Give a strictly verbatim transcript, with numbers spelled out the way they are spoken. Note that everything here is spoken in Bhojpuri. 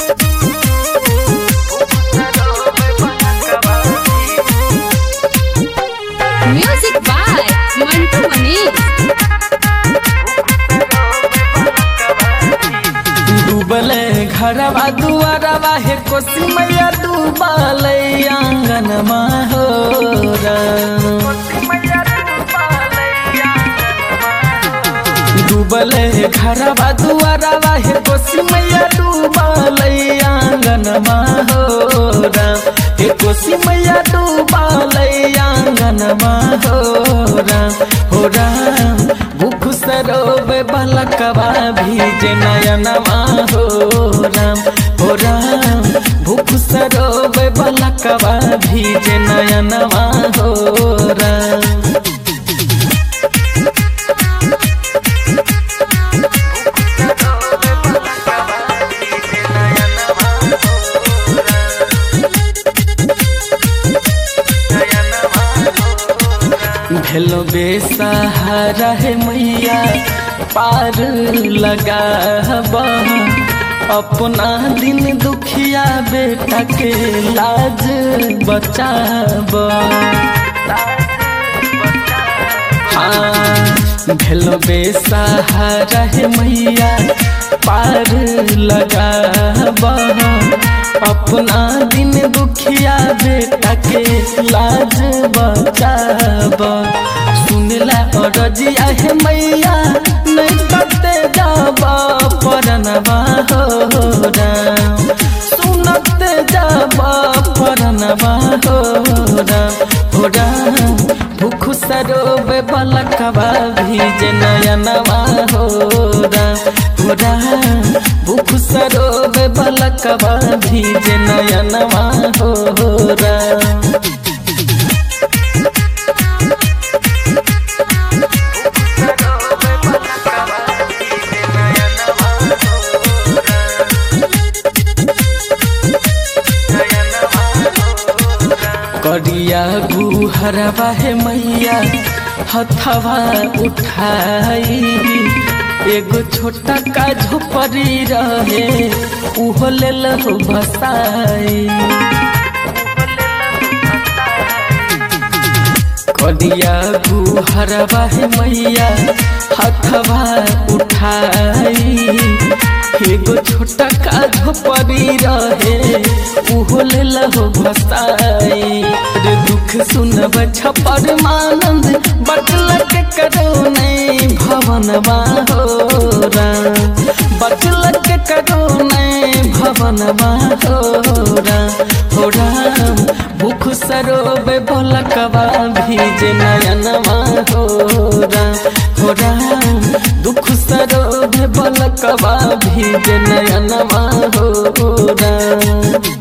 Music by Mantu Manish. डूबले घरवा दुआरवा हे कोसी मैया डूबले आंगन माहोरा। डूबले घरवा दुआरवा हे कोसी मैया डूबले आंगन माहोरा। हे कोसी मैया डूबले आंगन माहोरा। हो राम भूख सरोबे बालकवा भीजे नयनमा हो राम। हो राम भूख सरोबे बालकवा भीजे नयनमा हो राम। भेलो बेसहारा है मैया पार लगाब। अपना दिन दुखिया बेटा के लाज बचाब। हाँ भेलो बेसहारा है मैया पार लगाब। अपना दिन दुखिया बेटा के लाज बचाब। सुनला रजिया है मैया नहीं करते जाब परनवा हो राम। सुनते जाब परनवा हो राम। हो राम भूख सरोबे बालकवा भीजे नयनवा हो राम। हो राम भूख सरोबे बालकवा भीजे नयनवा हो राम। करिया गुहरवा है मैया हथवा उठाई। एगो छोटा का झोपड़ी रहे उहो ले लहो भसाई। करिया गुहरवा है मैया हथवा उठाई। एगो छोटा का झोपड़ी रहे उहो ले लहो भसाई। रे दुख सुनब छपर मानंद बटल के करो नहीं भवनवा हो राम। बटल के करो नहीं भवनवा हो राम। हो राम भूख सरोबे बालकवा भीजे नयनवा हो राम। हो राम दुख सरोबे बालकवा भीजे नयनवा हो राम।